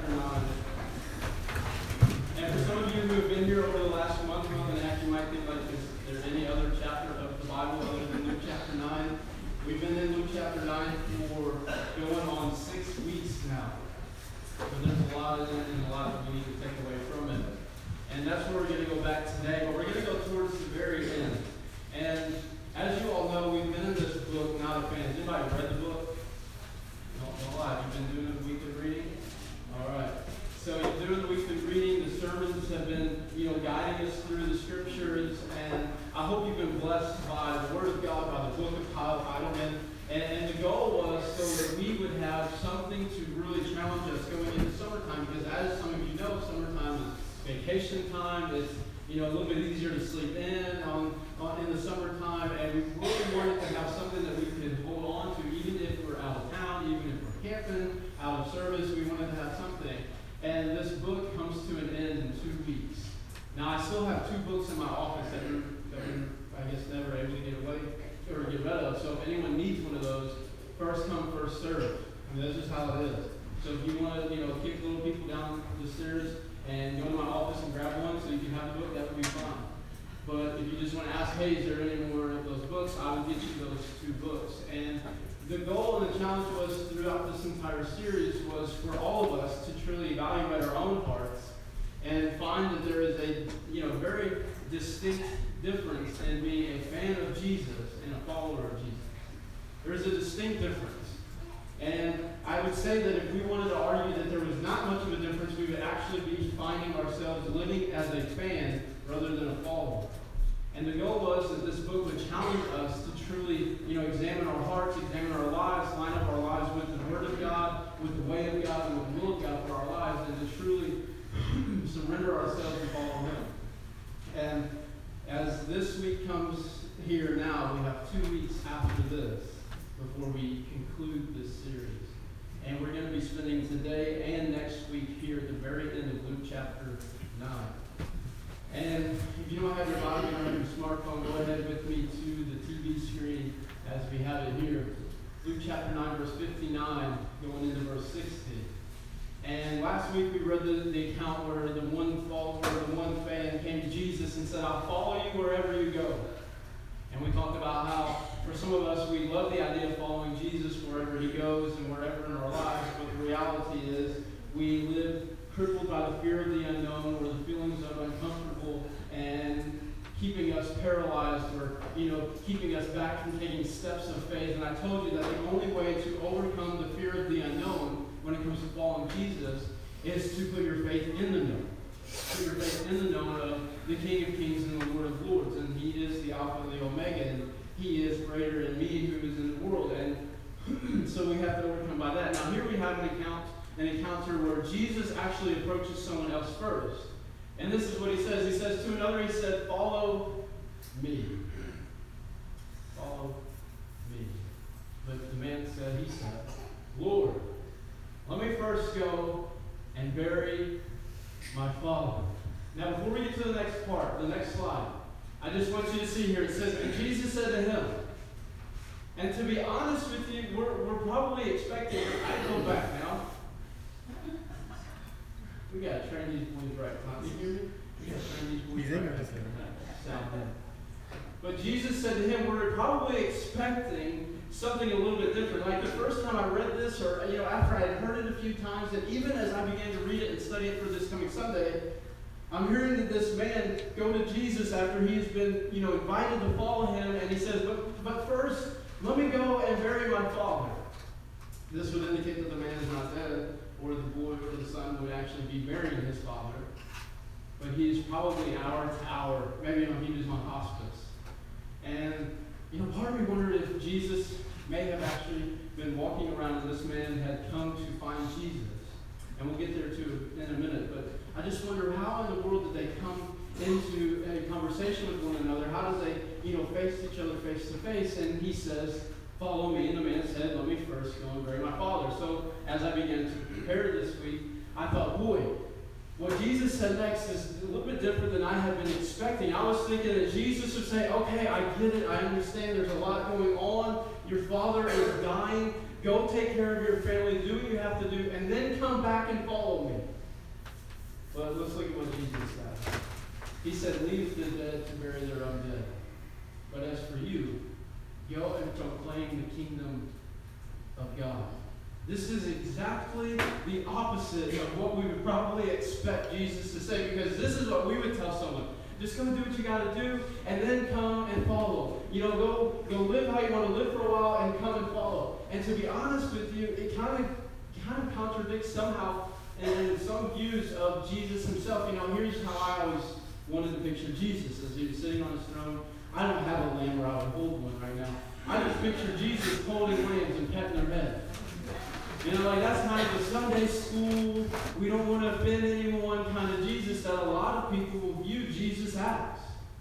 chapter 9. And for some of you who have been here over the last month and a half, you might think, like, is there any other chapter of the Bible other than Luke chapter 9? We've been in Luke chapter 9 for going on 6 weeks now. So there's a lot in it and a lot that we need to take away from it. And that's where we're going to go back today. But we're going to go towards the very end. And as you all know, we've been in this book, Not a Fan. Has anybody read the book? Don't lie. You've been doing the weekly reading? All right. So you're doing the weekly reading. The sermons have been, guiding us through the scriptures. And I hope you've been blessed by the Word of God, by the book of Kyle Idleman. And the goal was so that we would have something to really challenge us going into summertime. Because as some of you know, summertime is vacation time. It's a little bit easier to sleep in in the summertime, and we really wanted to have something that we could hold on to, even if we're out of town, even if we're camping, out of service. We wanted to have something. And this book comes to an end in 2 weeks. Now, I still have 2 books in my office that we're I guess, never able to get away or get rid of. So if anyone needs one of those, first come, first serve. I mean, that's just how it is. So if you want to, kick little people down the stairs and go to my office and grab one so you can have the book, that would be fine. But if you just want to ask, hey, is there any more of those books, I would get you those 2 books. And the goal and the challenge was throughout this entire series was for all of us to truly evaluate our own hearts and find that there is a very distinct difference in being a fan of Jesus and a follower of Jesus. There is a distinct difference. And I would say that if we wanted to argue that there was not much of a difference, we would actually be finding ourselves living as a fan rather than a follower. And the goal was that this book would challenge us to truly, examine our hearts, examine our lives, line up our lives with the Word of God, with the way of God, and with the will of God for our lives, and to truly surrender ourselves and follow Him. And as this week comes here now, we have 2 weeks after this before we conclude this series. And we're going to be spending today and next week here at the very end of Luke chapter 9. And if you don't have your Bible or your smartphone, go ahead with me to the TV screen as we have it here. Luke chapter 9, verse 59, going into verse 60. And last week we read the account where the one follower, the one fan came to Jesus and said, I'll follow you wherever you go. And we talked about how for some of us we love the idea of following Jesus wherever He goes and wherever in our lives, but the reality is we live crippled by the fear of the unknown, or the feelings of uncomfortable and keeping us paralyzed, or keeping us back from taking steps of faith. And I told you that the only way to overcome the fear of the unknown when it comes to following Jesus is to put your faith in the known. Put your faith in the known of the King of Kings and the Lord of Lords. And He is the Alpha and the Omega, and He is greater in me who is in the world. And so we have to overcome by that. Now here we have an encounter where Jesus actually approaches someone else first. And this is what He says. He says to another, He said, follow me. Follow me. But the man said, Lord, let me first go and bury my father. Now before we get to the next part, the next slide, I just want you to see here, it says, and Jesus said to him, and to be honest with you, we're probably expecting, I go back now. We got to train these boys right. Huh? You hear me? We got to train these boys right. Sound good. But Jesus said to him, we're probably expecting something a little bit different. Like the first time I read this, or after I had heard it a few times, and even as I began to read it and study it for this coming Sunday, I'm hearing that this man go to Jesus after he's been, invited to follow Him, and he says, but first, let me go and bury my father. This would indicate that the man is not dead, or the boy or the son would actually be burying his father. But he's probably hour to hour. Maybe he was on hospice. And part of me wondered if Jesus may have actually been walking around and this man had come to find Jesus. And we'll get there too in a minute. But I just wonder, how in the world did they come into a conversation with one another? How did they, face each other face to face? And he says, follow me. And the man said, let me first go and bury my father. So as I began to prepare this week, I thought, boy, what Jesus said next is a little bit different than I had been expecting. I was thinking that Jesus would say, okay, I get it. I understand there's a lot going on. Your father is dying. Go take care of your family. Do what you have to do. And then come back and follow me. But let's look at what Jesus said. He said, leave the dead to bury their own dead. But as for you, go and proclaim the kingdom of God. This is exactly the opposite of what we would probably expect Jesus to say, because this is what we would tell someone. Just come do what you got to do, and then come and follow. Go live how you want to live for a while, and come and follow. And to be honest with you, it kind of contradicts somehow in some views of Jesus himself. Here's how I always wanted to picture Jesus as he was sitting on his throne. I don't have a lamb, or I would hold one right now. I just picture Jesus holding lambs and petting their head. That's kind of the Sunday school, we don't want to offend anyone kind of Jesus that a lot of people will view Jesus as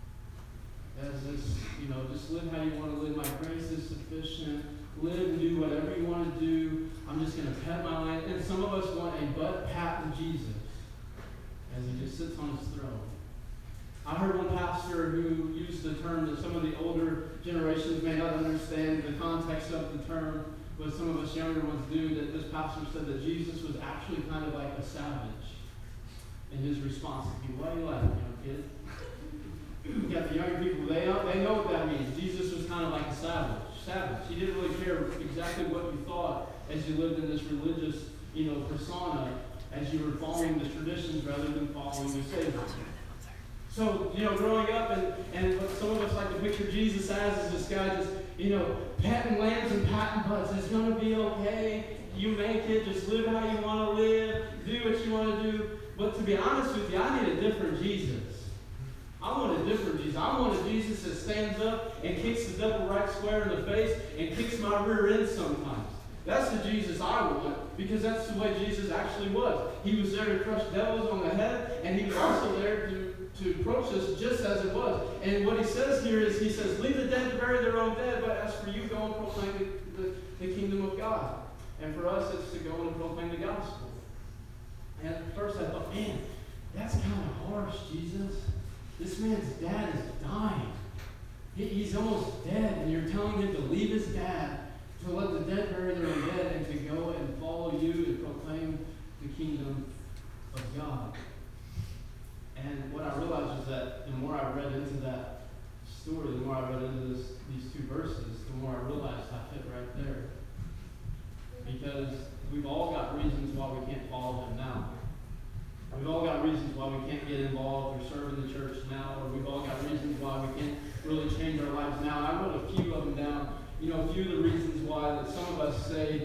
this, just live how you want to live. My grace is sufficient. Live and do whatever you want to do. I'm just going to pet my lamb. And some of us want a butt pat to Jesus as he just sits on his throne. I heard one pastor who used the term that some of the older generations may not understand the context of the term, but some of us younger ones do, that this pastor said that Jesus was actually kind of like a savage in his response to people. Why are you laughing, kid? You got the younger people, they know what that means. Jesus was kind of like a savage. He didn't really care exactly what you thought as you lived in this religious, persona, as you were following the traditions rather than following the Savior. So, growing up, and what some of us like to picture Jesus as is this guy just, patting lambs and patting butts. It's going to be okay. You make it. Just live how you want to live. Do what you want to do. But to be honest with you, I need a different Jesus. I want a different Jesus. I want a Jesus that stands up and kicks the devil right square in the face and kicks my rear end sometimes. That's the Jesus I want, because that's the way Jesus actually was. He was there to crush devils on the head, and he was also there to approach us just as it was. And what he says here is, he says, leave the dead to bury their own dead, but as for you, go and proclaim the kingdom of God. And for us, it's to go and proclaim the gospel. And at first I thought, man, that's kind of harsh, Jesus. This man's dad is dying. He's almost dead, and you're telling him to leave his dad, to let the dead bury their own dead, and to go and follow you and proclaim the kingdom of God. And what I realized was that the more I read into that story, the more I read into these two verses, the more I realized I fit right there. Because we've all got reasons why we can't follow him now. We've all got reasons why we can't get involved or serve in the church now, or we've all got reasons why we can't really change our lives now. I wrote a few of them down. A few of the reasons why that some of us say,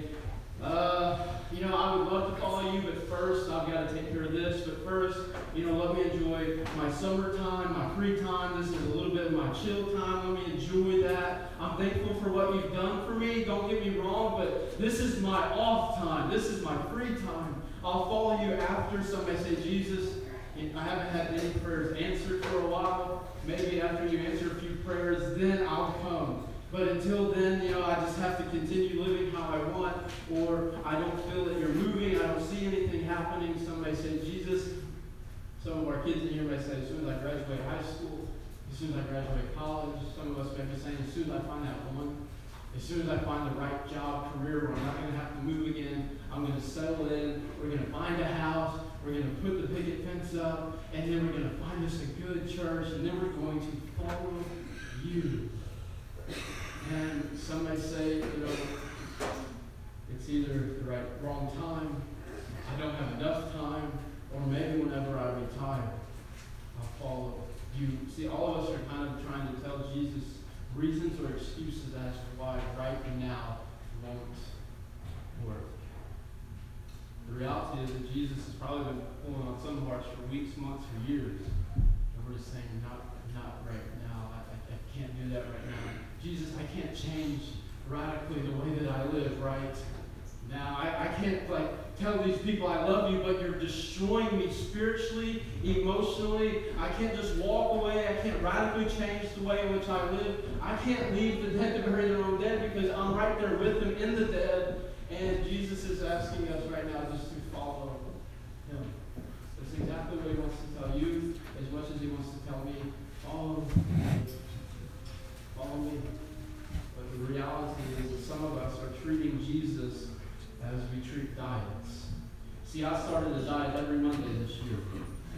I would love to follow you, but first I've got to take care of this. But first, let me enjoy my summertime, my free time. This is a little bit of my chill time. Let me enjoy that. I'm thankful for what you've done for me. Don't get me wrong, but this is my off time. This is my free time. I'll follow you after. Some may say, Jesus, I haven't had any prayers answered for a while. Maybe after you answer a few prayers, then I'll come. But until then, I just have to continue living how I want, or I don't feel that you're moving, I don't see anything happening. Some may say, Jesus, some of our kids in here may say, as soon as I graduate high school, as soon as I graduate college, some of us may be saying, as soon as I find that woman, as soon as I find the right job, career, where I'm not going to have to move again, I'm going to settle in, we're going to find a house, we're going to put the picket fence up, and then we're going to find us a good church, and then we're going to follow you. And some may say, it's either the wrong time, I don't have enough time, or maybe whenever I retire, I'll follow you. See, all of us are kind of trying to tell Jesus reasons or excuses as to why right now won't work. The reality is that Jesus has probably been pulling on some hearts for weeks, months, or years. And we're just saying, not right now. I can't do that right now. Jesus, I can't change radically the way that I live right now. I can't tell these people I love you, but you're destroying me spiritually, emotionally. I can't just walk away. I can't radically change the way in which I live. I can't leave the dead to bury their own dead, because I'm right there with them in the dead. And Jesus is asking us right now just to follow him. That's exactly what he wants to tell you, as much as he wants to tell me, follow me. Follow me. But the reality is that some of us are treating Jesus as we treat diets. See, I started a diet every Monday this year.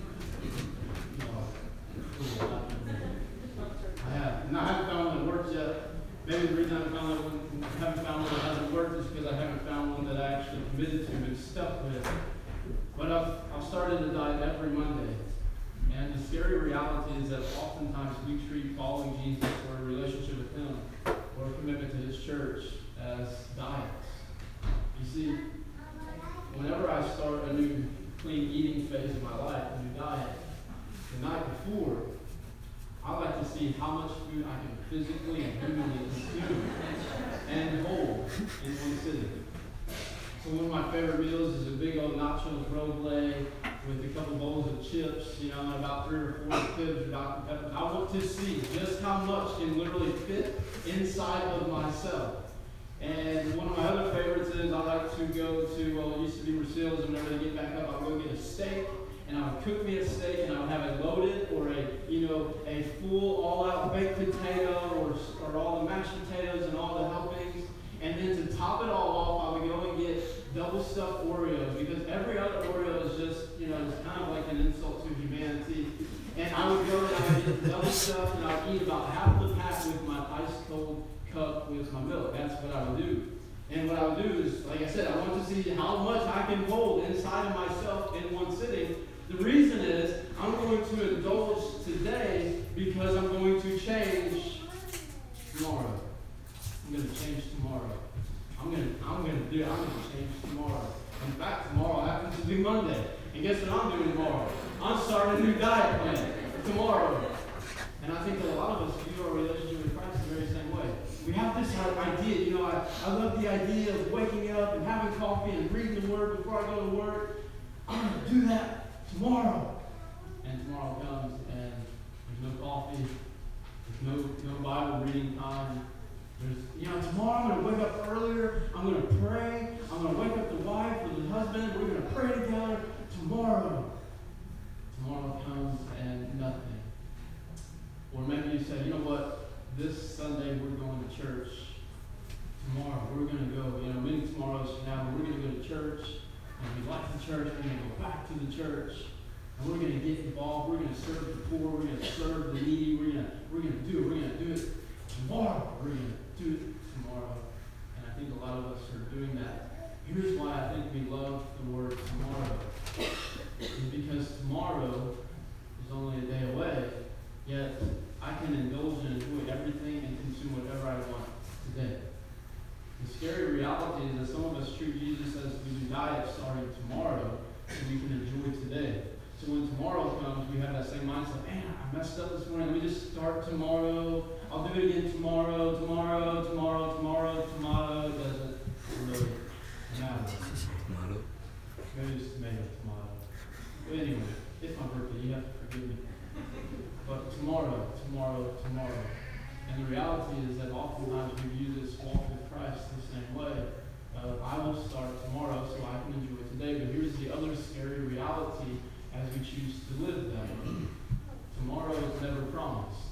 I have. And I haven't found one that works yet. Maybe the reason I haven't found one that hasn't worked is because I haven't found one that I actually committed to and stuck with. But I've started a diet every Monday. And the scary reality is that oftentimes we treat following Jesus or a relationship with Him or a commitment to His church as diets. You see, whenever I start a new clean eating phase of my life, a new diet, the night before, I like to see how much food I can physically and humanly consume and hold in one sitting. So one of my favorite meals is a big old nachos roble with a couple bowls of chips, and about 3 or 4 cubes of Dr. Pepper. I want to see just how much can literally fit inside of myself. And one of my other favorites is I like to go to, it used to be Racille's, and whenever they get back up, I'll go get a steak, and I would cook me a steak, and I would have it loaded, or a full, all-out baked potato, or all the mashed potatoes and all the helpings. And then to top it all off, I would go and get double stuffed Oreos, because every other Oreo is just, it's kind of like an insult to humanity. And I would go and I would get double stuffed, and I would eat about half the pack with my ice cold cup with my milk. That's what I would do. And what I would do is, like I said, I want to see how much I can hold inside of myself in one sitting. The reason is I'm going to indulge today because I'm going to change tomorrow. I'm going to change tomorrow. I'm going to change tomorrow. In fact, tomorrow happens to be Monday. And guess what I'm doing tomorrow? I'm starting a new diet plan for tomorrow. And I think that a lot of us view our relationship with Christ the very same way. We have this idea, I love the idea of waking up and having coffee and reading the Word before I go to work. I'm going to do that tomorrow. And tomorrow comes and there's no coffee, there's no Bible reading time. Tomorrow I'm going to wake up earlier, I'm going to pray, I'm going to wake up the wife or the husband, we're going to pray together. Tomorrow comes and nothing. Or maybe you say, this Sunday we're going to church. Tomorrow we're going to go, many tomorrows from now, we're going to go to church, and we like the church, we're going to go back to the church, and we're going to get involved, we're going to serve the poor, we're going to serve the needy, we're going to do it tomorrow, we're going to do it tomorrow. And I think a lot of us are doing that. Here's why I think we love the word tomorrow. It's because tomorrow is only a day away, yet I can indulge and enjoy everything and consume whatever I want today. The scary reality is that some of us treat Jesus as we do diets starting tomorrow so we can enjoy today. So when tomorrow comes, we have that same mindset. Man, I messed up this morning. Let me just start tomorrow. I'll do it again tomorrow. It doesn't really matter. Maybe it's tomato. But anyway, it's my birthday. You have to forgive me. But tomorrow. And the reality is that oftentimes we view this walk with Christ the same way. I will start tomorrow so I can enjoy today. But here's the other scary reality as we choose to live that way. Tomorrow is never promised.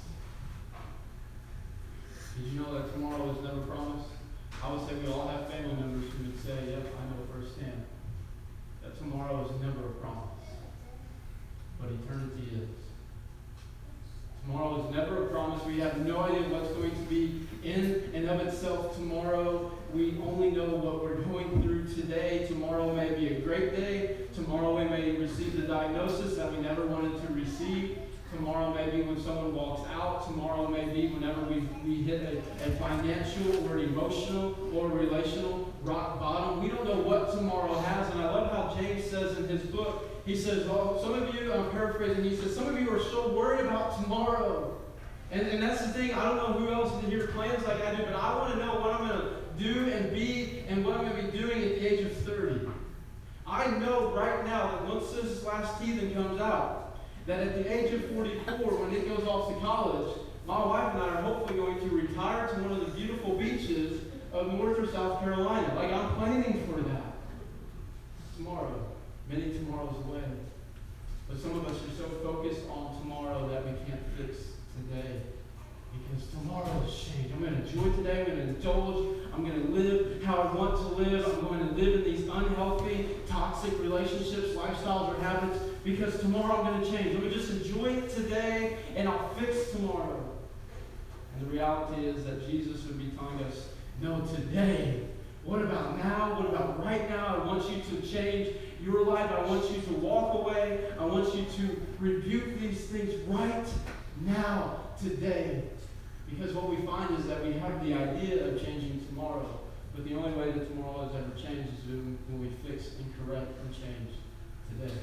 Did you know that tomorrow is never promised? I would say we all have family members who would say, yep, I know firsthand, that tomorrow is never a promise. But eternity is. Tomorrow is never a promise. We have no idea what's going to be in and of itself tomorrow. We only know what we're going through today. Tomorrow may be a great day. Tomorrow we may receive the diagnosis that we never wanted to receive. Tomorrow may be when someone walks out. Tomorrow may be whenever we hit a financial or emotional or relational rock bottom. We don't know what tomorrow has. And I love how James says in his book, he says, some of you, I'm paraphrasing, he says, some of you are so worried about tomorrow. And that's the thing, I don't know who else in here plans like I do, but I want to know what I'm going to do and be and what I'm going to be doing at the age of 30. I know right now that once this last heathen comes out, that at the age of 44, when it goes off to college, my wife and I are hopefully going to retire to one of the beautiful beaches of North or South Carolina. Like, I'm planning for that. Tomorrow. Many tomorrows away. But some of us are so focused on tomorrow that we can't fix today. Because tomorrow is change. I'm going to enjoy today. I'm going to indulge. I'm going to live how I want to live. I'm going to live in these unhealthy, toxic relationships, lifestyles, or habits. Because tomorrow I'm going to change. Let me just enjoy it today, and I'll fix tomorrow. And the reality is that Jesus would be telling us, no, today. What about now? What about right now? I want you to change your life. I want you to walk away. I want you to rebuke these things right now, today. Because what we find is that we have the idea of changing tomorrow, but the only way that tomorrow is ever changed is when we fix and correct and change today.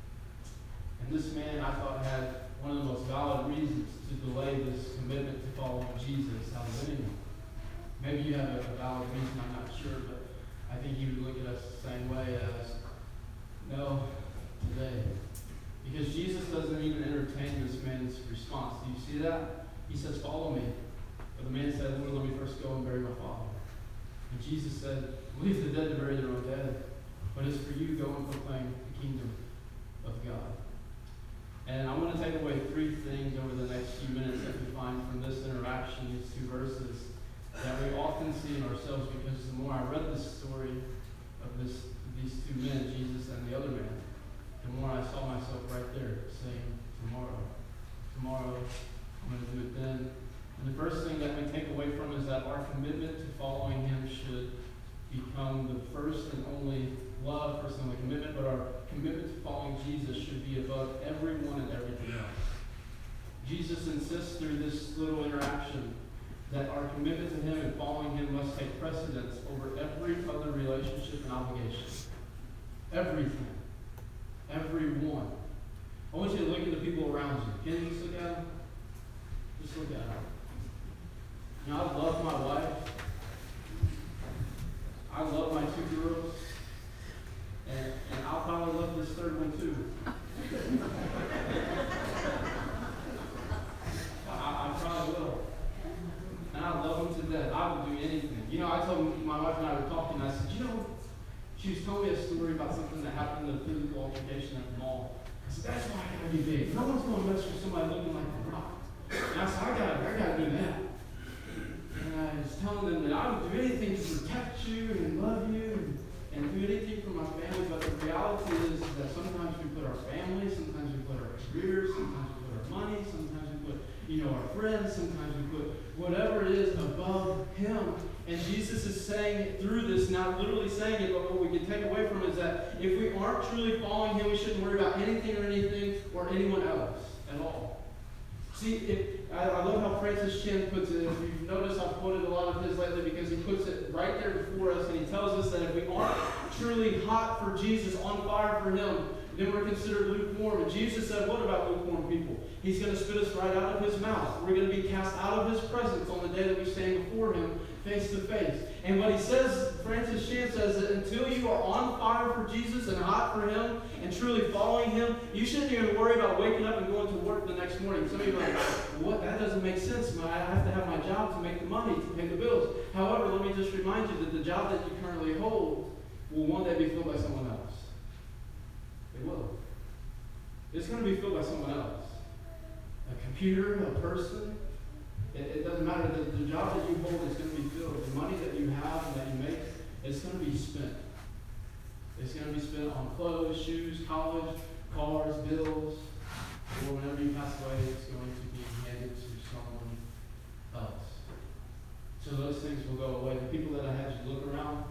And this man, I thought, had one of the most valid reasons to delay this commitment to following Jesus out of anyone. Maybe you have a valid reason, I'm not sure, but I think he would look at us the same way as, no, today. Because Jesus doesn't even entertain this man's response. Do you see that? He says, follow me. But the man said, Lord, let me first go and bury my father. And Jesus said, leave the dead to bury their own dead. But as for you, go and proclaim the kingdom of God. And I want to take away three things over the next few minutes that we find from this interaction, these two verses, that we often see in ourselves, because the more I read this story of these two men, Jesus and the other man, the more I saw myself right there saying, tomorrow, I'm going to do it then. And the first thing that we take away from is that our commitment to following him should become the first and only love, first and only commitment, but our commitment to following Jesus should be above everyone and everything else. Jesus insists through this little interaction that our commitment to him and following him must take precedence over every other relationship and obligation. Everything. Everyone. I want you to look at the people around you. Can you just look at them? Just look at them. You know, I love my wife. I love my two girls. And I'll probably love this third one too. I probably will. And I love them to death. I would do anything. You know, I told my wife and I were talking, I said, you know, she was telling me a story about something that happened in a physical altercation at the mall. I said, that's why I gotta be big. No one's gonna mess with somebody looking like The Rock. And I said, I gotta do that. And I was telling them that I would do anything to protect you and love you and do anything for my family. But the reality is that sometimes we put our family, sometimes we put our careers, sometimes we put our money, sometimes we put, our friends, sometimes we put whatever it is above him. And Jesus is saying it through this, not literally saying it, but what we can take away from it is that if we aren't truly following him, we shouldn't worry about anything or anyone else at all. See, I love how Francis Chan puts it. If you've noticed, I've quoted a lot of his lately because he puts it right there before us, and he tells us that if we aren't truly hot for Jesus, on fire for him, then we're considered lukewarm. And Jesus said, what about lukewarm people? He's going to spit us right out of his mouth. We're going to be cast out of his presence on the day that we stand before him face to face. And what he says, Francis Chan says, that until you are on fire for Jesus and hot for him and truly following him, you shouldn't even worry about waking up and going to work the next morning. Some of you are like, what? That doesn't make sense. I have to have my job to make the money, to pay the bills. However, let me just remind you that the job that you currently hold will one day be filled by someone else. It will. It's going to be filled by someone else. A computer, a person. It doesn't matter. The job that you hold is going to be filled. The money that you have and that you make, it's going to be spent. It's going to be spent on clothes, shoes, college, cars, bills. Or whenever you pass away, it's going to be handed to someone else. So those things will go away. The people that I had you look around,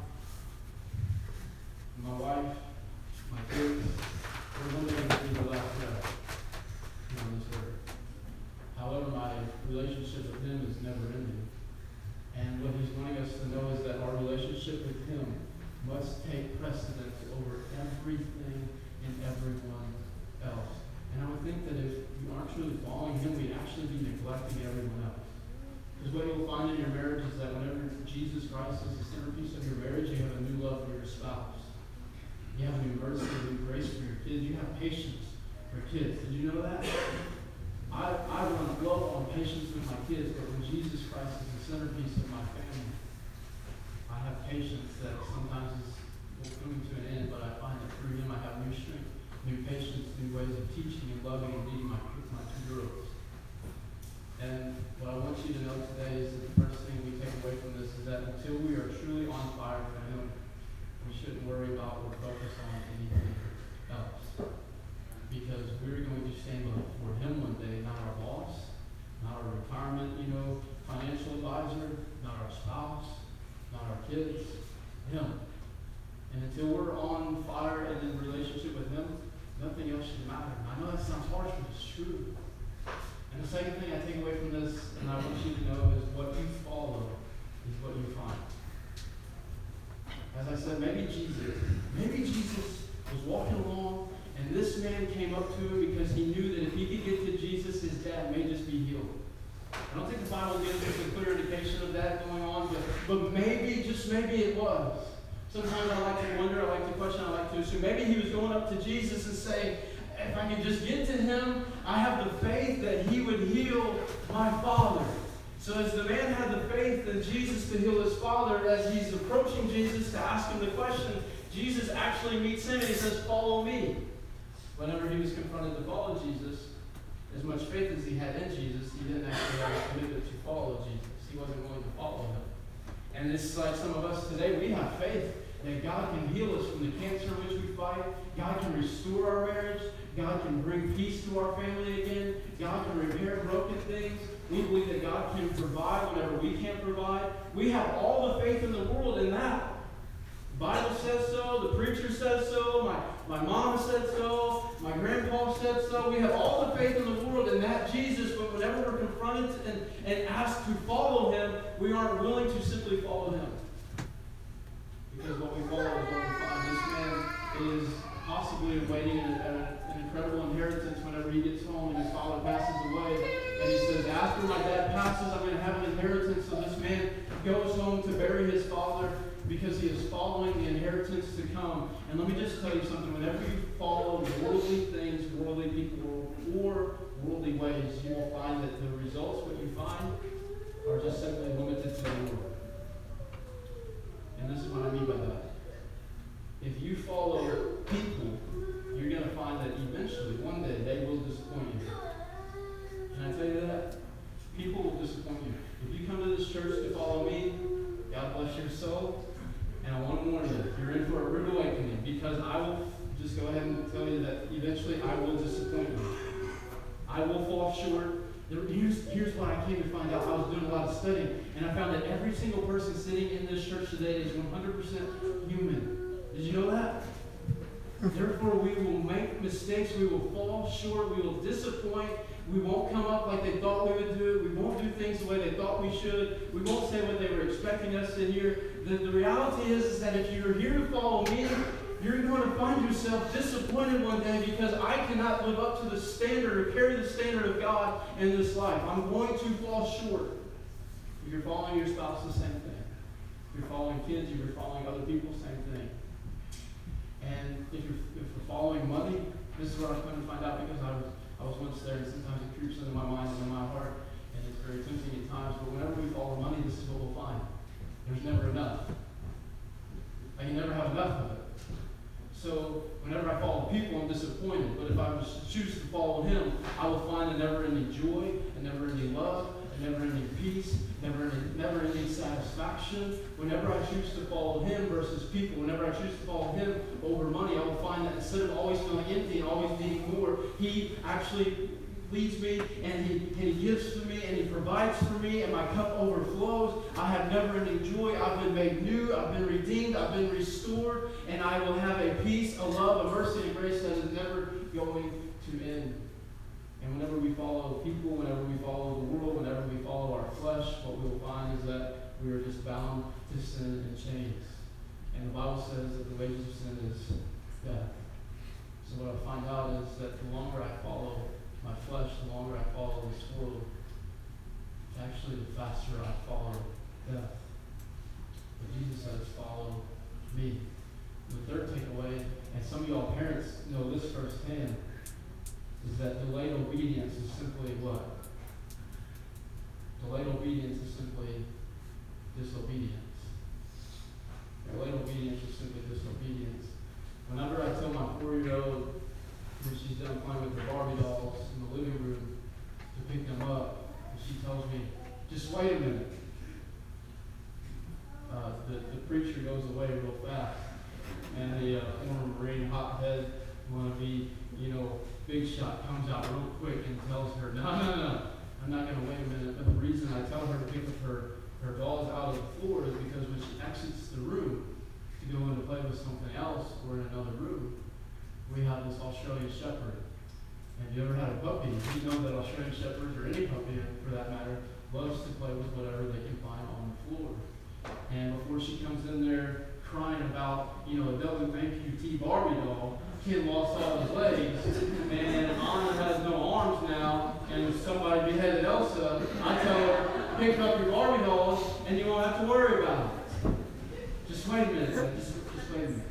my wife, my kids, we're one day going to be the last breath on this earth. However, my relationship with him is never ending. And what he's wanting us to know is that our relationship with him must take precedence over everything and everyone else. And I would think that if you aren't truly following him, we'd actually be neglecting everyone else. Because what you'll find in your marriage is that whenever Jesus Christ is the centerpiece of your marriage, you have a new love for your spouse. You have a new mercy, a new grace for your kids. You have patience for kids. Did you know that? I run love on patience with my kids, but when Jesus Christ is the centerpiece of my family, I have patience that sometimes is coming to an end, but I find that through him I have new strength, new patience, new ways of teaching and loving and leading my two girls. And what I want you to know today is that the first thing we take away from this is that until we are truly on fire for Him, we shouldn't worry about or focus on anything else. Because we're going to stand before Him one day, not our boss, not our retirement, financial advisor, not our spouse, not our kids, Him. And until we're on fire and in relationship with Him, nothing else should matter. I know that sounds harsh, but it's true. And the second thing I take away from this, and I want you to know, is what you follow is what you find. As I said, maybe Jesus was walking along, and this man came up to him because he knew that if he could get to Jesus, his dad may just be healed. I don't think the Bible gives us a clear indication of that going on, but maybe, just maybe it was. Sometimes I like to wonder, I like to question, I like to assume. Maybe he was going up to Jesus and saying, if I could just get to Him, I have the faith that He would heal my father. So as the man had the faith in Jesus to heal his father, as he's approaching Jesus to ask him the question, Jesus actually meets him and He says, follow me. Whenever he was confronted to follow Jesus, as much faith as he had in Jesus, he didn't actually have a commitment to follow Jesus. He wasn't willing to follow Him. And it's like some of us today, we have faith that God can heal us from the cancer in which we fight. God can restore our marriage. God can bring peace to our family again. God can repair broken things. We believe that God can provide whenever we can't provide. We have all the faith in the world in that. The Bible says so. The preacher says so. My mom said so. My grandpa said so. We have all the faith in the world in that Jesus, but whenever we're confronted and asked to follow Him, we aren't willing to simply follow Him. Because what we follow is what we find. This man is possibly awaiting an incredible inheritance whenever he gets home and his father passes away. And he says, after my dad passes, I'm going to have an inheritance. So this man goes home to bury his father because he is following the inheritance to come. And let me just tell you something. Whenever you follow worldly things, worldly people, or worldly ways, you will find that the results, what you find, are just simply limited to the Lord. And this is what I mean by that. If you follow people, you're going to find that eventually, one day, they will disappoint you. Can I tell you that? People will disappoint you. If you come to this church to follow me, God bless your soul. And I want to warn you, you're in for a rude awakening, because I will just go ahead and tell you that eventually I will disappoint you. I will fall short. Here's what I came to find out. I was doing a lot of studying, and I found that every single person sitting in this church today is 100% human. Did you know that? Therefore, we will make mistakes. We will fall short. We will disappoint. We won't come up like they thought we would do. We won't do things the way they thought we should. We won't say what they were expecting us to hear. The reality is that if you're here to follow me, you're going to find yourself disappointed one day because I cannot live up to the standard or carry the standard of God in this life. I'm going to fall short. If you're following your spouse, the same thing. If you're following kids, if you're following other people, same thing. And if you're following money, this is what I'm going to find out, because I was once there, and sometimes it creeps into my mind and in my heart, and it's very tempting at times. But whenever we follow money, this is what we'll find. There's never enough. I can never have enough of it. So whenever I follow people, I'm disappointed. But if I choose to follow Him, I will find a never-ending joy, a never-ending love, a never-ending peace, never-ending satisfaction. Whenever I choose to follow Him versus people, whenever I choose to follow Him over money, I will find that instead of always feeling empty and always needing more, He actually leads me, and he gives to me, and He provides for me, and my cup overflows. I have never-ending joy. I've been made new. I've been redeemed. I've been restored, and I will have a peace, a love, a mercy, and grace that is never going to end. And whenever we follow people, whenever we follow the world, whenever we follow our flesh, what we will find is that we are just bound to sin and chains. And the Bible says that the wages of sin is death. So what I find out is that the longer I follow my flesh, the longer I follow this world, actually the faster I follow death. But Jesus says, follow me. The third takeaway, and some of y'all parents know this firsthand, is that delayed obedience is simply what? Delayed obedience is simply disobedience. Delayed obedience is simply disobedience. Whenever I tell my 4-year-old when she's done playing with the Barbie dolls in the living room to pick them up, And she tells me, just wait a minute. The preacher goes away real fast. And the former Marine hothead, want to be, big shot, comes out real quick and tells her, no, I'm not going to wait a minute. But the reason I tell her to pick up her dolls out of the floor is because when she exits the room to go in to play with something else or in another room, we have this Australian Shepherd. Have you ever had a puppy? You know that Australian Shepherds, or any puppy for that matter, loves to play with whatever they can find on the floor. And before she comes in there crying about, a WAPT Barbie doll, kid lost all his legs, and Anna has no arms now, and somebody beheaded Elsa, I tell her, pick up your Barbie dolls, and you won't have to worry about it. Just wait a minute, just wait a minute.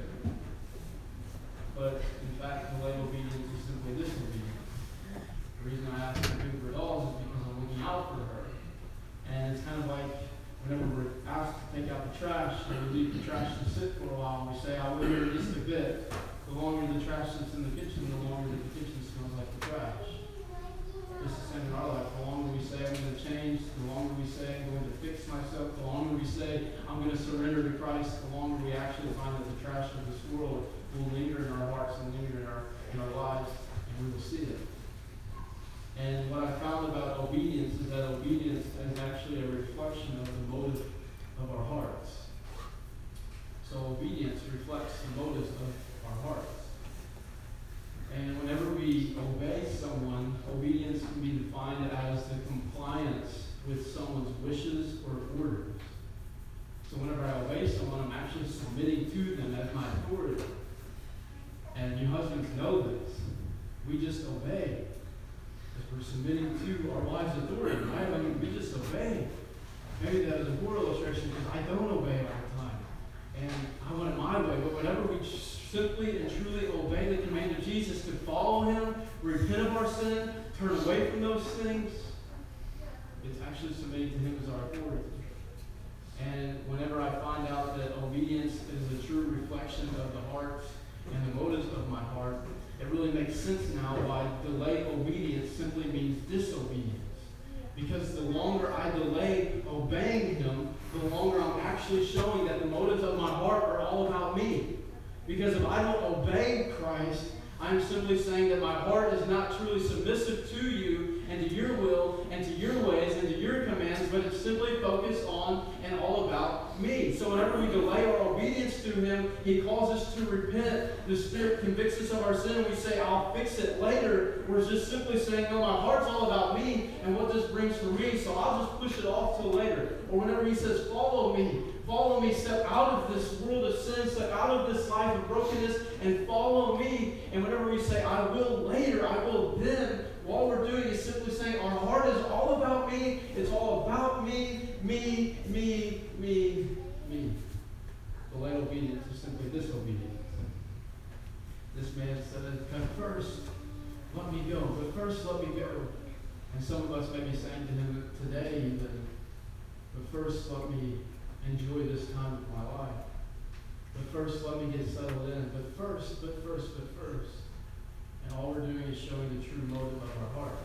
But in fact, delayed obedience is simply disobedience. The reason I ask her to pick up her dolls is because I'm looking out for her. And it's kind of like whenever we're asked to take out the trash, and we leave the trash to sit for a while, and we say, I will here just a bit. The longer the trash sits in the kitchen, the longer that the kitchen smells like the trash. It's the same in our life. The longer we say I'm going to change, the longer we say I'm going to fix myself, the longer we say I'm going to surrender to Christ, the longer we actually find that the trash of this world will linger in our hearts and linger in our lives, and we will see it. And what I found about obedience is that obedience is actually a reflection of the motive of our hearts. So obedience reflects the motives of our hearts. And whenever we obey someone, obedience can be defined as the compliance with someone's wishes or orders. So whenever I obey someone, I'm actually submitting to them as my authority. And you husbands know this. We just obey. Because we're submitting to our wives' authority, right? I mean, we just obey. Maybe that is a poor illustration because I don't obey all the time. And I want it my way. But whenever we simply and truly obey the command of Jesus to follow him, repent of our sin, turn away from those things, it's actually submitting to him as our authority. And whenever I find out that obedience is a true reflection of the heart and the motives of my heart, it really makes sense now why delayed obedience simply means disobedience. Because the longer I delay obeying him, the longer I'm actually showing that the motives of my heart are all about me. Because if I don't obey Christ, I'm simply saying that my heart is not truly submissive to you and to your will and to your ways and to your commands, but it's simply focused on and all about me. So whenever we delay our obedience to him, he calls us to repent. The Spirit convicts us of our sin and we say, I'll fix it later. We're just simply saying, no, my heart's all about me and what this brings for me, so I'll just push it off till later. Or whenever he says, follow me, step out of this world of sin, step out of this life of brokenness, and follow me. And whenever we say, I will later, I will then, all we're doing is simply saying, our heart is all about me. It's all about me. Delayed obedience is simply disobedience. This man said, first, let me go. But first, let me go. And some of us may be saying to him today even, but first, let me enjoy this time of my life. But first, let me get settled in. But first. And all we're doing is showing the true motive of our heart.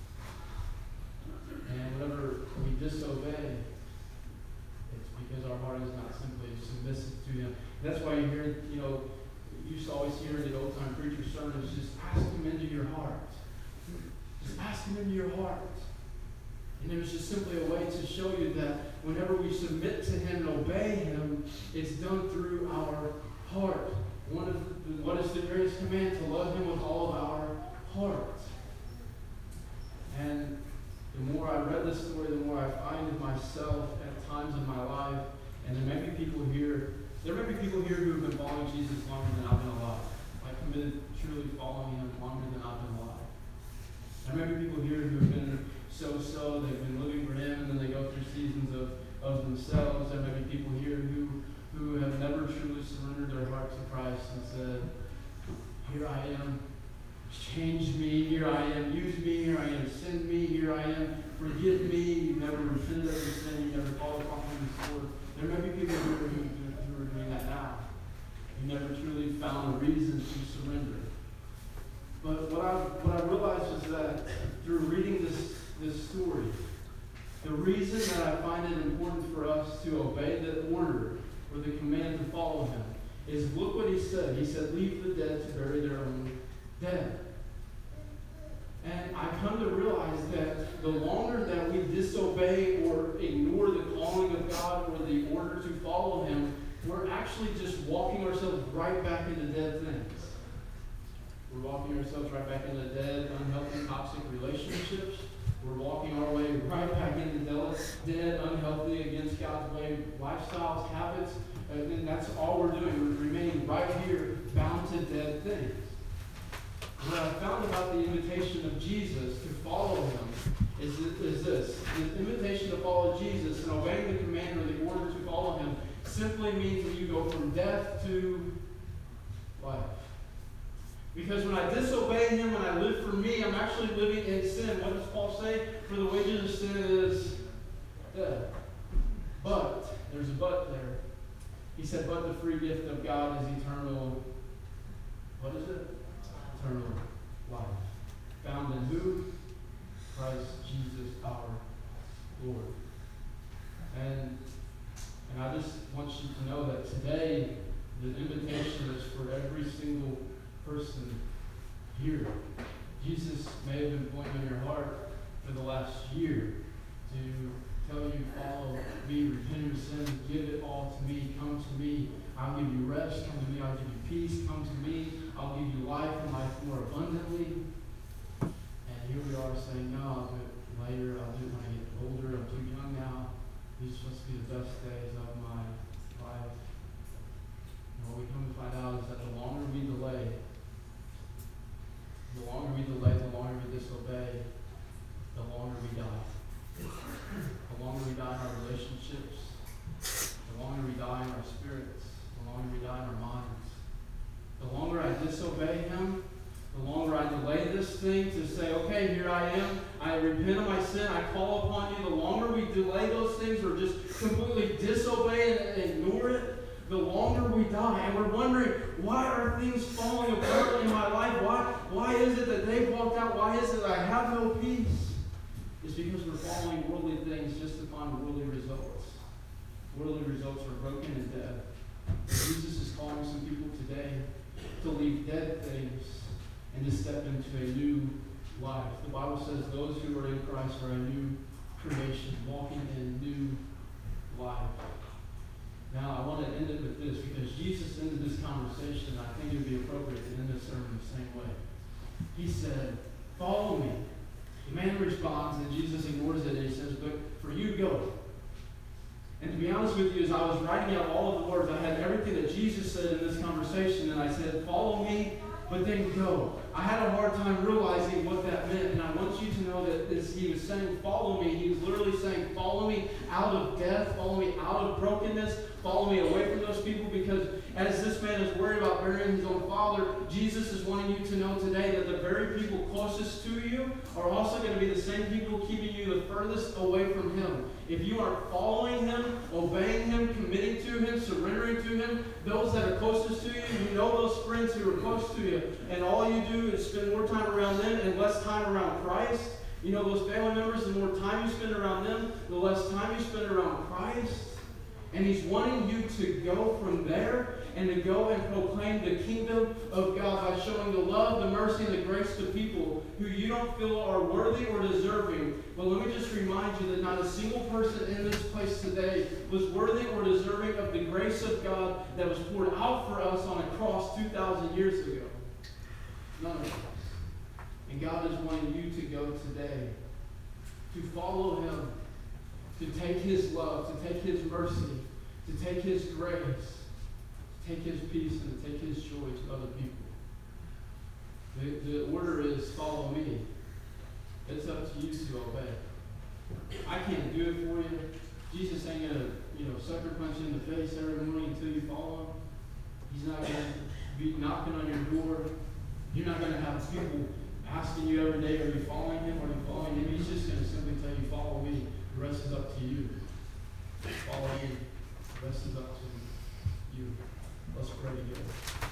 And whenever we disobey, it's because our heart is not simply submissive to him. And that's why you hear, you used to always hear in the old-time preacher sermons, just ask him into your heart. Just ask him into your heart. And it was just simply a way to show you that whenever we submit to him and obey him, it's done through our heart. What is the greatest command? To love him with all of our heart. And the more I read this story, the more I find myself at times in my life, and there may be people here who have been following Jesus longer than I've been alive. Like committed truly following him longer than I've been alive. There may be people here who have been so-so, they've been living for him, and then they go through seasons of themselves. There may be people here who have never truly surrendered their heart to Christ and said, here I am, change me, here I am, use me, here I am, send me, here I am, forgive me. You never repented of your sin, you never called upon him before. There may be people who are doing that now. You never truly found a reason to surrender. But what I realized is that through reading this this story. The reason that I find it important for us to obey the order or the command to follow him is look what he said. He said, leave the dead to bury their own dead. And I come to realize that the longer that we disobey or ignore the calling of God or the order to follow him, we're actually just walking ourselves right back into dead things. We're walking ourselves right back into dead, unhealthy, toxic relationships. We're walking our way right back into dead, unhealthy, against God's way lifestyles, habits. And that's all we're doing. We're remaining right here, bound to dead things. What I found about the invitation of Jesus to follow him is this. The invitation to follow Jesus and obeying the command or the order to follow him simply means that you go from death to life. Because when I disobey him and I live for me, I'm actually living in sin. What does Paul say? For the wages of sin is death. But, there's a but there. He said, but the free gift of God is eternal. What is it? Eternal life. Found in who? Christ Jesus our Lord. And I just want you to know that today the invitation is for every single person here. Jesus may have been pointing on your heart for the last year to tell you, follow me, repent of your sin, give it all to me, come to me. I'll give you rest, come to me, I'll give you peace, come to me, I'll give you life and life more abundantly. And here we are saying, no, I'll do it later, I'll do it when I get older, I'm too young now. These are supposed to be the best days of my life. And what we come to find out is that the longer we delay, the longer we disobey, the longer we die. The longer we die in our relationships, the longer we die in our spirits, the longer we die in our minds. The longer I disobey him, the longer I delay this thing to say, okay, here I am, I repent of my sin, I call upon you. The longer we delay those things or just completely disobey it and ignore it, the longer we die. And we're wondering, why are things falling apart in my life? Why is it that they've walked out? Why is it that I have no peace? It's because we're following worldly things just upon worldly results. Worldly results are broken and dead. Jesus is calling some people today to leave dead things and to step into a new life. The Bible says those who are in Christ are a new creation, walking in new life. Now, I want to end it with this because Jesus ended this conversation. I think it would be appropriate to end this sermon the same way. He said, follow me. The man responds, and Jesus ignores it, and he says, but for you, go. And to be honest with you, as I was writing out all of the words, I had everything that Jesus said in this conversation, and I said, follow me, but then go. I had a hard time realizing what that meant, and I want you to know that as he was saying, follow me, he was literally saying, follow me out of death, follow me out of brokenness, follow me away from those people, because as this man is worried about burying his own father, Jesus is wanting you to know today that the very people closest to you are also going to be the same people keeping you the furthest away from him. If you aren't following him, obeying him, committing to him, surrendering to him, those that are closest to you, you know those friends who are close to you, and all you do is spend more time around them and less time around Christ. You know those family members, the more time you spend around them, the less time you spend around Christ. And he's wanting you to go from there and to go and proclaim the kingdom of God by showing the love, the mercy, and the grace to people who you don't feel are worthy or deserving. But let me just remind you that not a single person in this place today was worthy or deserving of the grace of God that was poured out for us on a cross 2,000 years ago. None of us. And God is wanting you to go today, to follow him, to take his love, to take his mercy, to take his grace, to take his peace, and to take his joy to other people. The order is follow me. It's up to you to obey. I can't do it for you. Jesus ain't going to sucker punch you in the face every morning until you follow him. He's not going to be knocking on your door. You're not going to have people asking you every day, are you following him? Are you following him? He's just going to simply tell you, follow me. The rest is up to you. Follow me. The rest is up to you. Let's pray together.